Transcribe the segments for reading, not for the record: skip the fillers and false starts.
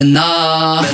Nacht.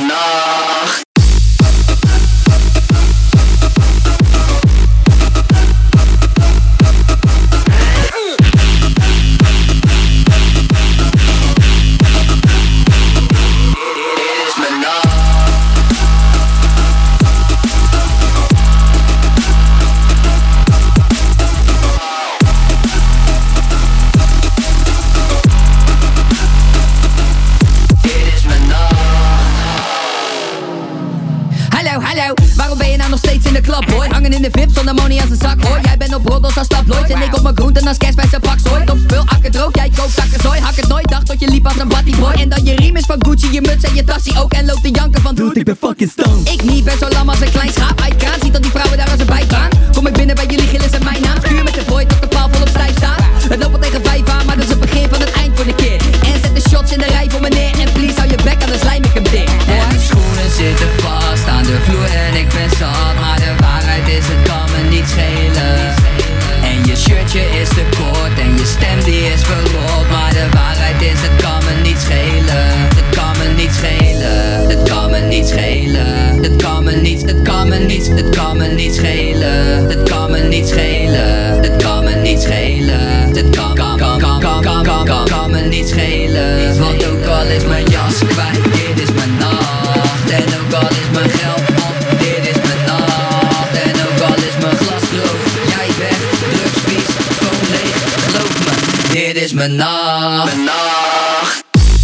Hallo, waarom ben je nou nog steeds in de klap, boy? Hangen in de VIP zonder money als een zak, hoor. Jij bent op roddels als tabloids en ik op mijn groenten als kerst bij zijn pak, zooi. Top spul, akker droog, jij koopt zakken zooi. Hak het nooit, dacht tot je liep als een boy. En dan je riem is van Gucci, je muts en je tassie ook. En loopt te janken van dude, ik ben fucking stoned. Ik niet, ben zo lam als een klein schaap uit kraan. Ziet dat die vrouwen daar als een bijbaan. Kom ik binnen bij jullie, gillen ze mijn naam. Stuur met de boy tot de paal vol op stijf staat. Het loopt al tegen 5 aan, maar dat is het begin van het eind voor de keer. En zet de shots in de rij voor meneer. En please hou je bek, anders lijm ik hem dicht. En mijn schoenen zitten vast aan de vloer en ik ben zat. Maar de waarheid is, het kan me niet schelen. En je shirtje is te kort en je stem die is verrot. Maar de waarheid is, het kan me niet schelen. Het kan me niet schelen. Het kan me niet schelen. Het kan me niet, het kan me niet, het kan me niet schelen. Het kan me niet schelen. Het kan me niet schelen. Het kan me niet schelen. Want ook al is mijn jas kwijt, dit is mijn nacht. En ook al is mijn geld op, dit is mijn nacht. En ook al is mijn glas droog, jij weg, drugsvies, phone leeg. Geloof me, dit is mijn nacht. Mijn nacht.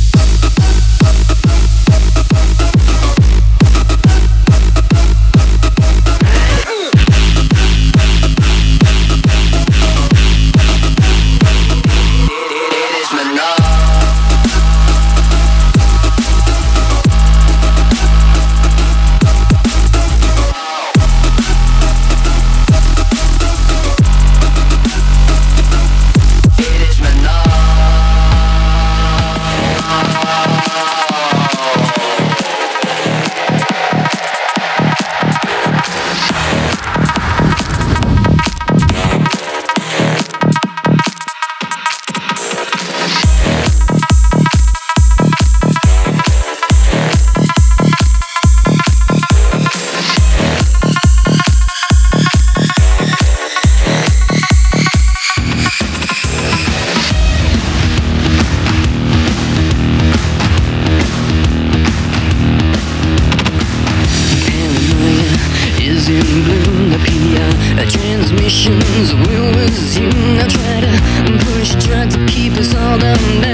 In bloom, the PR transmissions will resume. Now try to push, try to keep us all down.